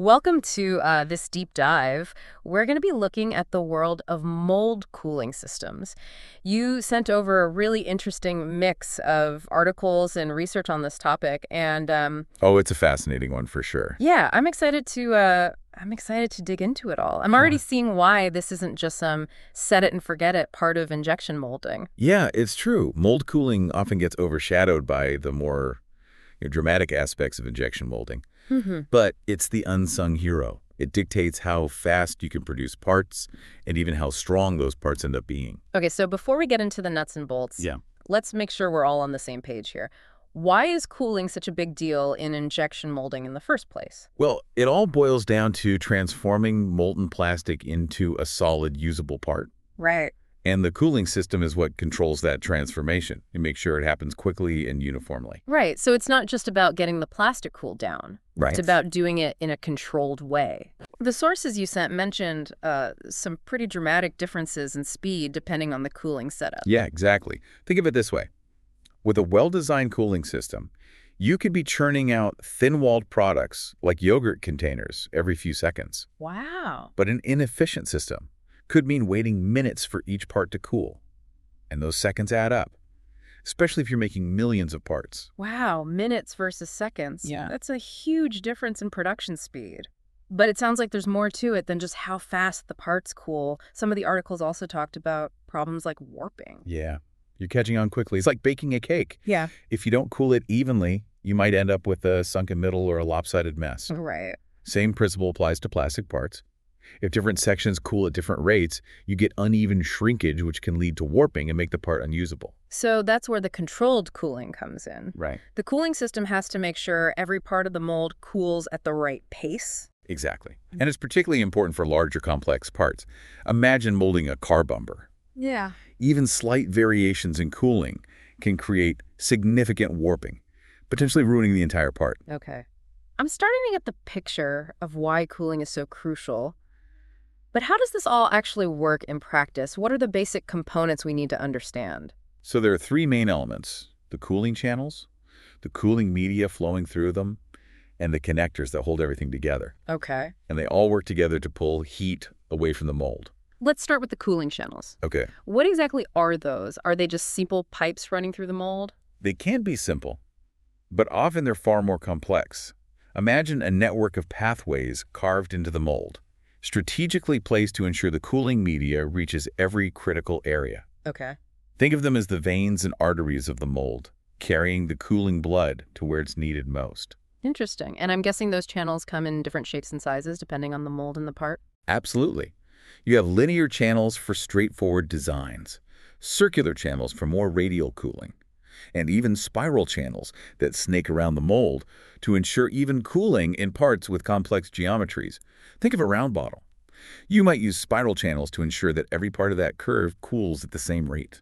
Welcome to this deep dive. We're going to be looking at the world of mold cooling systems. You sent over a really interesting mix of articles and research on this topic, and Oh, it's a fascinating one for sure. yeah, I'm excited to dig into it all. I'm already seeing why this isn't just some set it and forget it part of injection molding. Yeah, it's true. Mold cooling often gets overshadowed by the more dramatic aspects of injection molding. But it's the unsung hero. It dictates how fast you can produce parts and even how strong those parts end up being. Okay, so before we get into the nuts and bolts, Yeah. let's make sure we're all on the same page here. Why is cooling such a big deal in injection molding in the first place? Well, it all boils down to transforming molten plastic into a solid, usable part. Right. And the cooling system is what controls that transformation and makes sure it happens quickly and uniformly. Right, so it's not just about getting the plastic cooled down. Right. It's about doing it in a controlled way. The sources you sent mentioned some pretty dramatic differences in speed depending on the cooling setup. Yeah, exactly. Think of it this way. With a well-designed cooling system, you could be churning out thin-walled products like yogurt containers every few seconds. Wow. But an inefficient system could mean waiting minutes for each part to cool. And those seconds add up, especially if you're making millions of parts. Wow, minutes versus seconds. Yeah. That's a huge difference in production speed. But it sounds like there's more to it than just how fast the parts cool. Some of the articles also talked about problems like warping. Yeah, you're catching on quickly. It's like baking a cake. Yeah. If you don't cool it evenly, you might end up with a sunken middle or a lopsided mess. Right. Same principle applies to plastic parts. If different sections cool at different rates, you get uneven shrinkage, which can lead to warping and make the part unusable. So that's where the controlled cooling comes in. Right. The cooling system has to make sure every part of the mold cools at the right pace. Exactly. And it's particularly important for larger complex parts. Imagine molding a car bumper. Yeah. Even slight variations in cooling can create significant warping, potentially ruining the entire part. Okay. I'm starting to get the picture of why cooling is so crucial. But how does this all actually work in practice? What are the basic components we need to understand? So there are three main elements: the cooling channels, the cooling media flowing through them, and the connectors that hold everything together. Okay. And they all work together to pull heat away from the mold. Let's start with the cooling channels. Okay. What exactly are those? Are they just simple pipes running through the mold? They can be simple, but often they're far more complex. Imagine a network of pathways carved into the mold, strategically placed to ensure the cooling media reaches every critical area. Okay. Think of them as the veins and arteries of the mold, carrying the cooling blood to where it's needed most. Interesting. And I'm guessing those channels come in different shapes and sizes depending on the mold and the part? Absolutely. You have linear channels for straightforward designs, circular channels for more radial cooling, and even spiral channels that snake around the mold to ensure even cooling in parts with complex geometries. Think of a round bottle. You might use spiral channels to ensure that every part of that curve cools at the same rate.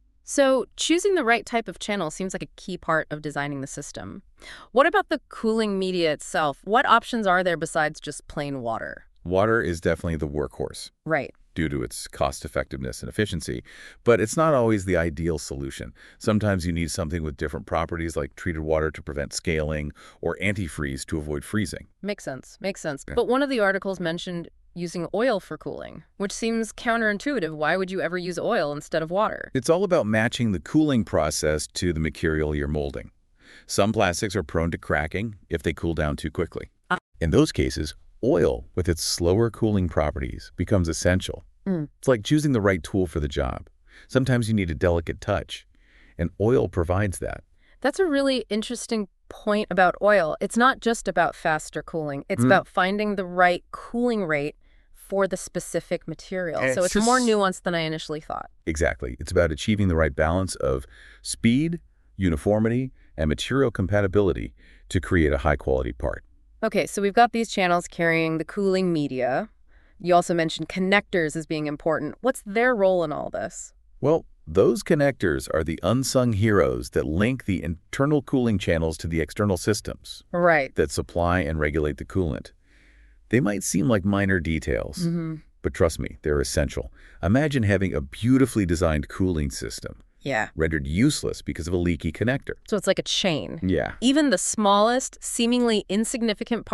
So choosing the right type of channel seems like a key part of designing the system. What about the cooling media itself? What options are there besides just plain water? Water is definitely the workhorse Right. due to its cost-effectiveness and efficiency, but it's not always the ideal solution. Sometimes you need something with different properties like treated water to prevent scaling or antifreeze to avoid freezing. Makes sense. Makes sense. Yeah. But one of the articles mentioned using oil for cooling, which seems counterintuitive. Why would you ever use oil instead of water? It's all about matching the cooling process to the material you're molding. Some plastics are prone to cracking if they cool down too quickly. In those cases, oil, with its slower cooling properties, becomes essential. It's like choosing the right tool for the job. Sometimes you need a delicate touch, and oil provides that. That's a really interesting point about oil. It's not just about faster cooling. It's about finding the right cooling rate for the specific material. And So it's it's more just- nuanced than I initially thought. Exactly. It's about achieving the right balance of speed, uniformity, and material compatibility to create a high-quality part. Okay, so we've got these channels carrying the cooling media. You also mentioned connectors as being important. What's their role in all this? Well, those connectors are the unsung heroes that link the internal cooling channels to the external systems Right. that supply and regulate the coolant. They might seem like minor details, but trust me, they're essential. Imagine having a beautifully designed cooling system Yeah. rendered useless because of a leaky connector. So it's like a chain. Yeah. Even the smallest, seemingly insignificant part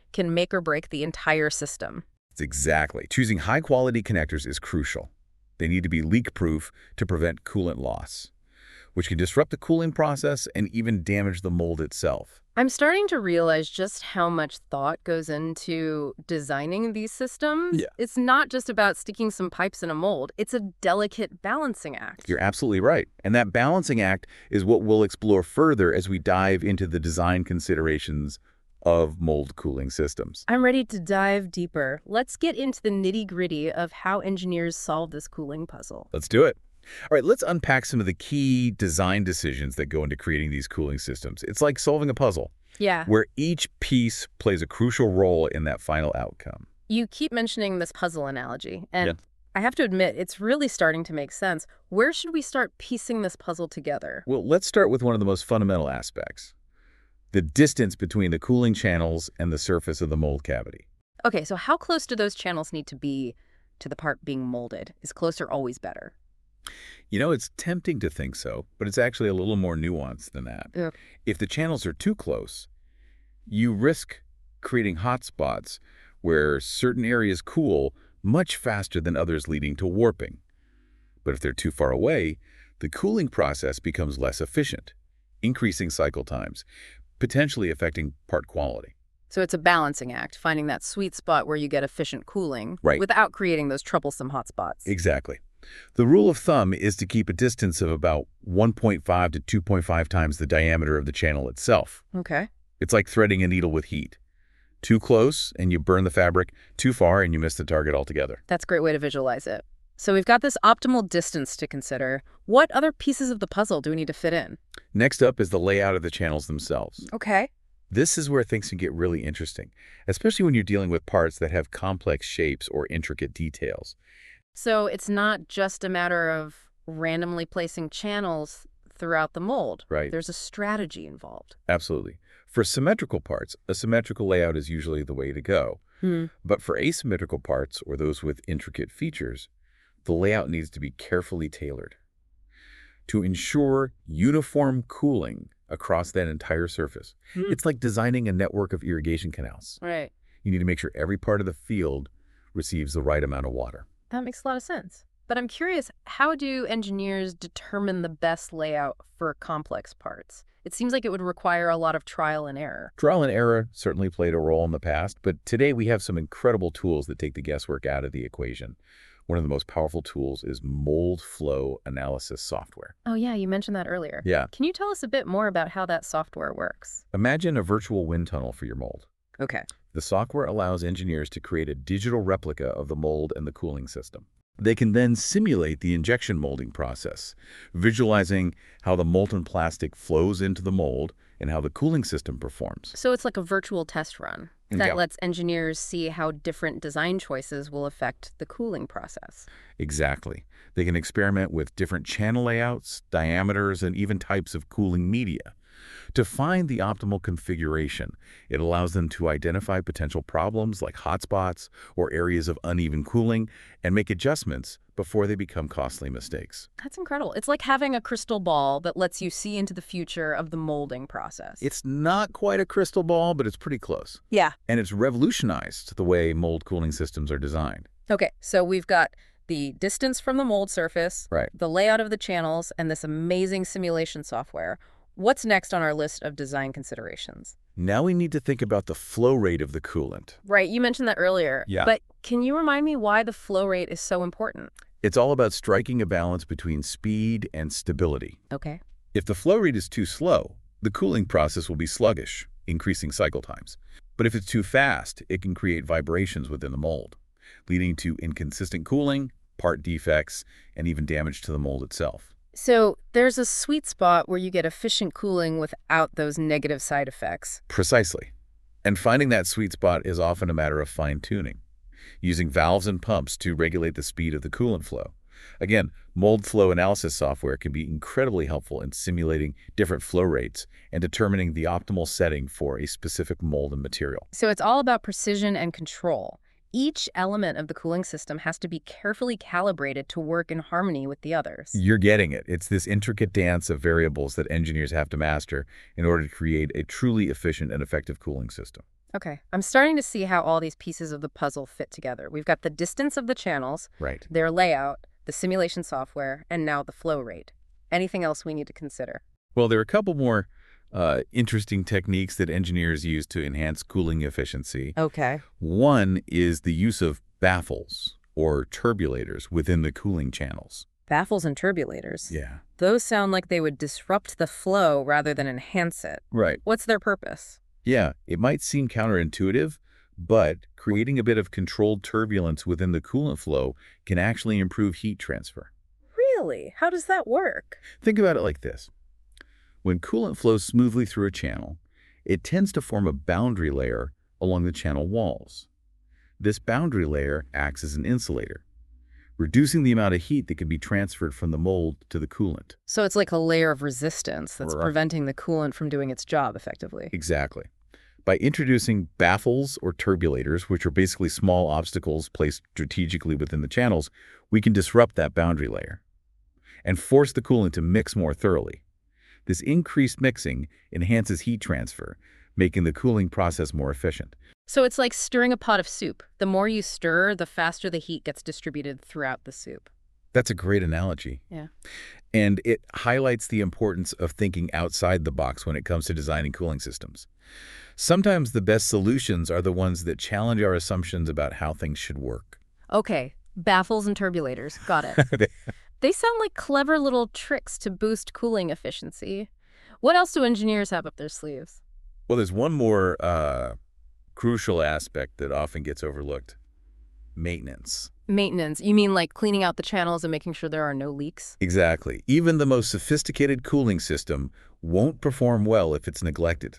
can make or break the entire system. Exactly. Choosing high-quality connectors is crucial. They need to be leak-proof to prevent coolant loss, which can disrupt the cooling process and even damage the mold itself. I'm starting to realize just how much thought goes into designing these systems. Yeah. It's not just about sticking some pipes in a mold. It's a delicate balancing act. You're absolutely right. And that balancing act is what we'll explore further as we dive into the design considerations of mold cooling systems. I'm ready to dive deeper. Let's get into the nitty-gritty of how engineers solve this cooling puzzle. Let's do it. All right, let's unpack some of the key design decisions that go into creating these cooling systems. It's like solving a puzzle, Yeah. where each piece plays a crucial role in that final outcome. You keep mentioning this puzzle analogy, and Yeah. I have to admit, it's really starting to make sense. Where should we start piecing this puzzle together? Well, let's start with one of the most fundamental aspects, the distance between the cooling channels and the surface of the mold cavity. Okay, so how close do those channels need to be to the part being molded? Is closer always better? It's tempting to think so, but it's actually a little more nuanced than that. Yep. If the channels are too close, you risk creating hot spots where certain areas cool much faster than others, leading to warping. But if they're too far away, the cooling process becomes less efficient, increasing cycle times, potentially affecting part quality. So it's a balancing act, finding that sweet spot where you get efficient cooling Right. without creating those troublesome hotspots. Exactly. The rule of thumb is to keep a distance of about 1.5 to 2.5 times the diameter of the channel itself. Okay. It's like threading a needle with heat. Too close and you burn the fabric, too far and you miss the target altogether. That's a great way to visualize it. So we've got this optimal distance to consider. What other pieces of the puzzle do we need to fit in? Next up is the layout of the channels themselves. Okay. This is where things can get really interesting, especially when you're dealing with parts that have complex shapes or intricate details. So it's not just a matter of randomly placing channels throughout the mold. Right. There's a strategy involved. Absolutely. For symmetrical parts, a symmetrical layout is usually the way to go. But for asymmetrical parts or those with intricate features, the layout needs to be carefully tailored to ensure uniform cooling across that entire surface. It's like designing a network of irrigation canals. Right. You need to make sure every part of the field receives the right amount of water. That makes a lot of sense. But I'm curious, how do engineers determine the best layout for complex parts? It seems like it would require a lot of trial and error. Trial and error certainly played a role in the past, but today we have some incredible tools that take the guesswork out of the equation. One of the most powerful tools is mold flow analysis software. Oh yeah, you mentioned that earlier. Yeah. Can you tell us a bit more about how that software works? Imagine a virtual wind tunnel for your mold. Okay. The software allows engineers to create a digital replica of the mold and the cooling system. They can then simulate the injection molding process, visualizing how the molten plastic flows into the mold and how the cooling system performs. So it's like a virtual test run that Yeah. lets engineers see how different design choices will affect the cooling process. Exactly. They can experiment with different channel layouts, diameters, and even types of cooling media. To find the optimal configuration, it allows them to identify potential problems like hotspots or areas of uneven cooling and make adjustments before they become costly mistakes. That's incredible. It's like having a crystal ball that lets you see into the future of the molding process. It's not quite a crystal ball, but it's pretty close. Yeah. And it's revolutionized the way mold cooling systems are designed. Okay, so we've got the distance from the mold surface, Right. the layout of the channels, and this amazing simulation software. What's next on our list of design considerations? Now we need to think about the flow rate of the coolant. Right, you mentioned that earlier. Yeah. But can you remind me why the flow rate is so important? It's all about striking a balance between speed and stability. Okay. If the flow rate is too slow, the cooling process will be sluggish, increasing cycle times. But if it's too fast, it can create vibrations within the mold, leading to inconsistent cooling, part defects, and even damage to the mold itself. So there's a sweet spot where you get efficient cooling without those negative side effects. Precisely. And finding that sweet spot is often a matter of fine-tuning, using valves and pumps to regulate the speed of the coolant flow. Again, mold flow analysis software can be incredibly helpful in simulating different flow rates and determining the optimal setting for a specific mold and material. So it's all about precision and control. Each element of the cooling system has to be carefully calibrated to work in harmony with the others. You're getting it. It's this intricate dance of variables that engineers have to master in order to create a truly efficient and effective cooling system. Okay, I'm starting to see how all these pieces of the puzzle fit together. We've got the distance of the channels, Right. their layout, the simulation software, and now the flow rate. Anything else we need to consider? Well, there are a couple more interesting techniques that engineers use to enhance cooling efficiency. Okay. One is the use of baffles, or turbulators, within the cooling channels. Baffles and turbulators. Yeah. Those sound like they would disrupt the flow rather than enhance it. Right. What's their purpose? Yeah, it might seem counterintuitive, but creating a bit of controlled turbulence within the coolant flow can actually improve heat transfer. Really? How does that work? Think about it like this. When coolant flows smoothly through a channel, it tends to form a boundary layer along the channel walls. This boundary layer acts as an insulator, reducing the amount of heat that can be transferred from the mold to the coolant. So it's like a layer of resistance that's Right. preventing the coolant from doing its job effectively. Exactly. By introducing baffles or turbulators, which are basically small obstacles placed strategically within the channels, we can disrupt that boundary layer and force the coolant to mix more thoroughly. This increased mixing enhances heat transfer, making the cooling process more efficient. So it's like stirring a pot of soup. The more you stir, the faster the heat gets distributed throughout the soup. That's a great analogy. Yeah. And it highlights the importance of thinking outside the box when it comes to designing cooling systems. Sometimes the best solutions are the ones that challenge our assumptions about how things should work. Okay, baffles and turbulators. Got it. They sound like clever little tricks to boost cooling efficiency. What else do engineers have up their sleeves? Well, there's one more crucial aspect that often gets overlooked: maintenance. Maintenance. You mean like cleaning out the channels and making sure there are no leaks? Exactly. Even the most sophisticated cooling system won't perform well if it's neglected.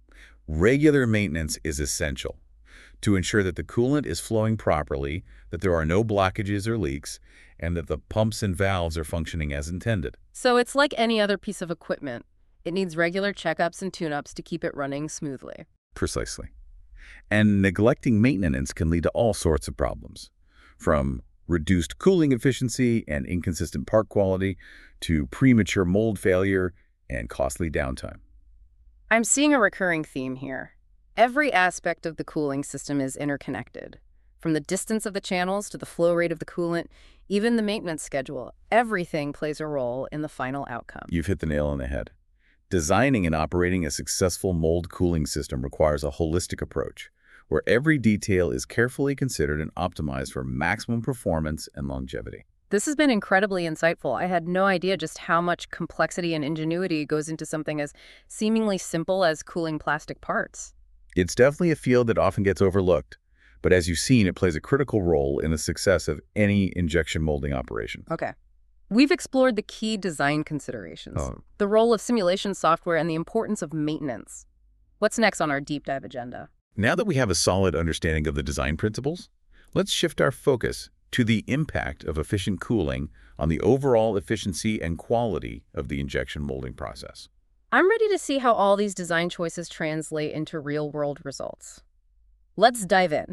Regular maintenance is essential to ensure that the coolant is flowing properly, that there are no blockages or leaks, and that the pumps and valves are functioning as intended. So it's like any other piece of equipment. It needs regular checkups and tune-ups to keep it running smoothly. Precisely. And neglecting maintenance can lead to all sorts of problems, from reduced cooling efficiency and inconsistent part quality to premature mold failure and costly downtime. I'm seeing a recurring theme here. Every aspect of the cooling system is interconnected. From the distance of the channels to the flow rate of the coolant, even the maintenance schedule, everything plays a role in the final outcome. You've hit the nail on the head. Designing and operating a successful mold cooling system requires a holistic approach, where every detail is carefully considered and optimized for maximum performance and longevity. This has been incredibly insightful. I had no idea just how much complexity and ingenuity goes into something as seemingly simple as cooling plastic parts. It's definitely a field that often gets overlooked, but as you've seen, it plays a critical role in the success of any injection molding operation. Okay. We've explored the key design considerations, Oh. the role of simulation software, and the importance of maintenance. What's next on our deep dive agenda? Now that we have a solid understanding of the design principles, let's shift our focus to the impact of efficient cooling on the overall efficiency and quality of the injection molding process. I'm ready to see how all these design choices translate into real-world results. Let's dive in.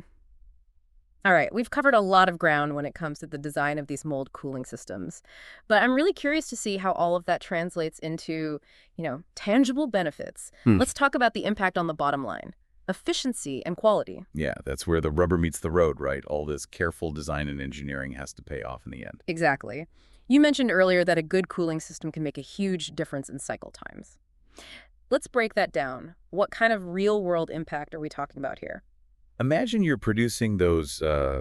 All right, we've covered a lot of ground when it comes to the design of these mold cooling systems, but I'm really curious to see how all of that translates into, tangible benefits. Let's talk about the impact on the bottom line, efficiency and quality. Yeah, that's where the rubber meets the road, right? All this careful design and engineering has to pay off in the end. Exactly. You mentioned earlier that a good cooling system can make a huge difference in cycle times. Let's break that down. What kind of real-world impact are we talking about here? Imagine you're producing those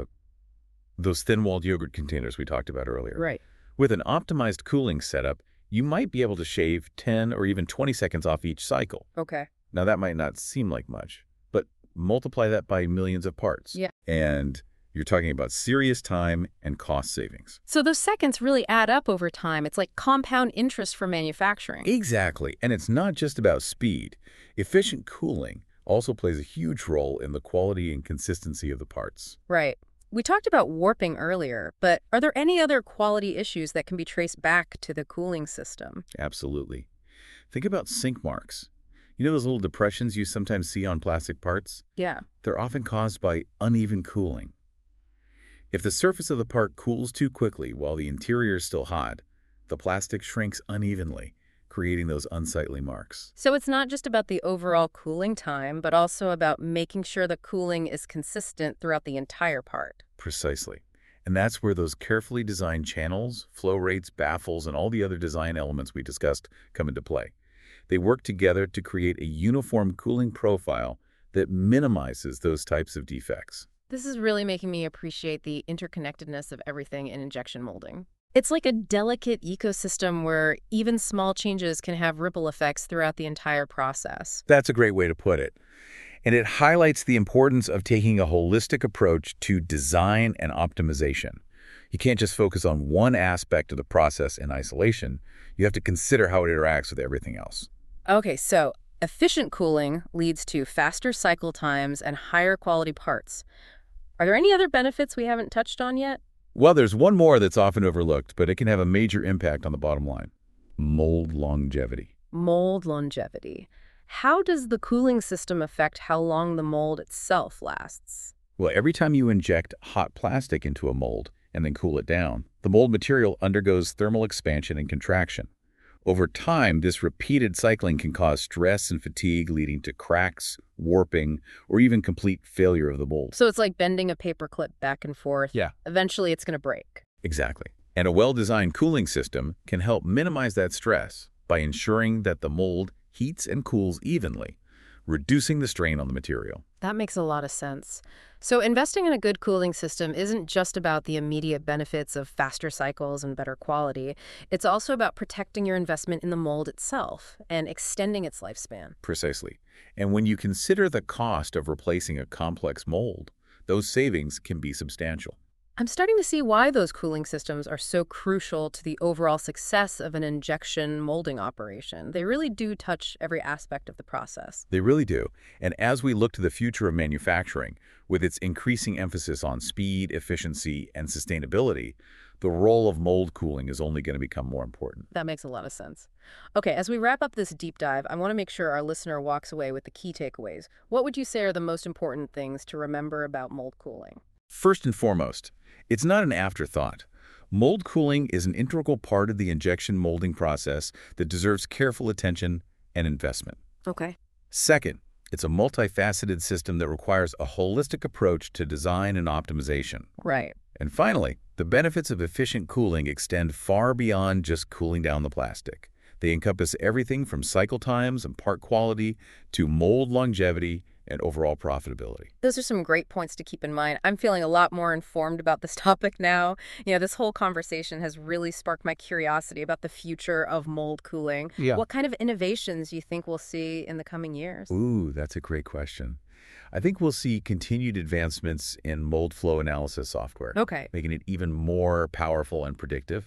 thin-walled yogurt containers we talked about earlier. Right. With an optimized cooling setup, you might be able to shave 10 or even 20 seconds off each cycle. Okay. Now, that might not seem like much, but multiply that by millions of parts. Yeah. And you're talking about serious time and cost savings. So those seconds really add up over time. It's like compound interest for manufacturing. Exactly. And it's not just about speed. Efficient cooling also plays a huge role in the quality and consistency of the parts. Right. We talked about warping earlier, but are there any other quality issues that can be traced back to the cooling system? Absolutely. Think about sink marks. You know those little depressions you sometimes see on plastic parts? Yeah. They're often caused by uneven cooling. If the surface of the part cools too quickly while the interior is still hot, the plastic shrinks unevenly, creating those unsightly marks. So it's not just about the overall cooling time, but also about making sure the cooling is consistent throughout the entire part. Precisely. And that's where those carefully designed channels, flow rates, baffles, and all the other design elements we discussed come into play. They work together to create a uniform cooling profile that minimizes those types of defects. This is really making me appreciate the interconnectedness of everything in injection molding. It's like a delicate ecosystem where even small changes can have ripple effects throughout the entire process. That's a great way to put it. And it highlights the importance of taking a holistic approach to design and optimization. You can't just focus on one aspect of the process in isolation. You have to consider how it interacts with everything else. Okay, so efficient cooling leads to faster cycle times and higher quality parts. Are there any other benefits we haven't touched on yet? Well, there's one more that's often overlooked, but it can have a major impact on the bottom line: mold longevity. Mold longevity. How does the cooling system affect how long the mold itself lasts? Well, every time you inject hot plastic into a mold and then cool it down, the mold material undergoes thermal expansion and contraction. Over time, this repeated cycling can cause stress and fatigue, leading to cracks, warping, or even complete failure of the mold. So it's like bending a paperclip back and forth. Yeah. Eventually it's going to break. Exactly. And a well-designed cooling system can help minimize that stress by ensuring that the mold heats and cools evenly, reducing the strain on the material. That makes a lot of sense. So investing in a good cooling system isn't just about the immediate benefits of faster cycles and better quality. It's also about protecting your investment in the mold itself and extending its lifespan. Precisely. And when you consider the cost of replacing a complex mold, those savings can be substantial. I'm starting to see why those cooling systems are so crucial to the overall success of an injection molding operation. They really do touch every aspect of the process. They really do. And as we look to the future of manufacturing, with its increasing emphasis on speed, efficiency, and sustainability, the role of mold cooling is only going to become more important. That makes a lot of sense. Okay, as we wrap up this deep dive, I want to make sure our listener walks away with the key takeaways. What would you say are the most important things to remember about mold cooling? First and foremost, it's not an afterthought. Mold cooling is an integral part of the injection molding process that deserves careful attention and investment. Okay. Second, it's a multifaceted system that requires a holistic approach to design and optimization. Right. And finally, the benefits of efficient cooling extend far beyond just cooling down the plastic. They encompass everything from cycle times and part quality to mold longevity and overall profitability. Those are some great points to keep in mind. I'm feeling a lot more informed about this topic now. This whole conversation has really sparked my curiosity about the future of mold cooling. Yeah. What kind of innovations do you think we'll see in the coming years? Ooh, that's a great question. I think we'll see continued advancements in mold flow analysis software, Okay. making it even more powerful and predictive.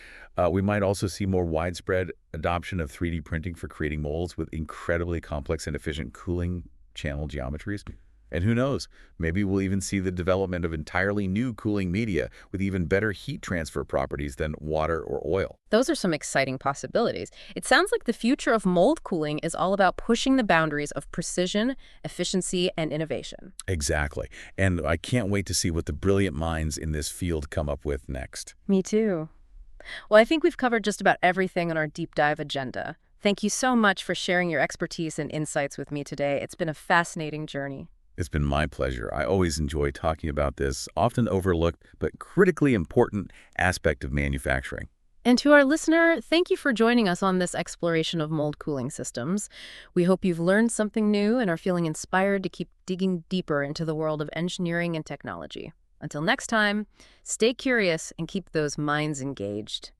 We might also see more widespread adoption of 3D printing for creating molds with incredibly complex and efficient cooling channel geometries. And who knows, maybe we'll even see the development of entirely new cooling media with even better heat transfer properties than water or oil. Those are some exciting possibilities. It sounds like the future of mold cooling is all about pushing the boundaries of precision, efficiency, and innovation. Exactly. And I can't wait to see what the brilliant minds in this field come up with next. Me too. Well, I think we've covered just about everything on our deep dive agenda. Thank you so much for sharing your expertise and insights with me today. It's been a fascinating journey. It's been my pleasure. I always enjoy talking about this often overlooked but critically important aspect of manufacturing. And to our listener, thank you for joining us on this exploration of mold cooling systems. We hope you've learned something new and are feeling inspired to keep digging deeper into the world of engineering and technology. Until next time, stay curious and keep those minds engaged.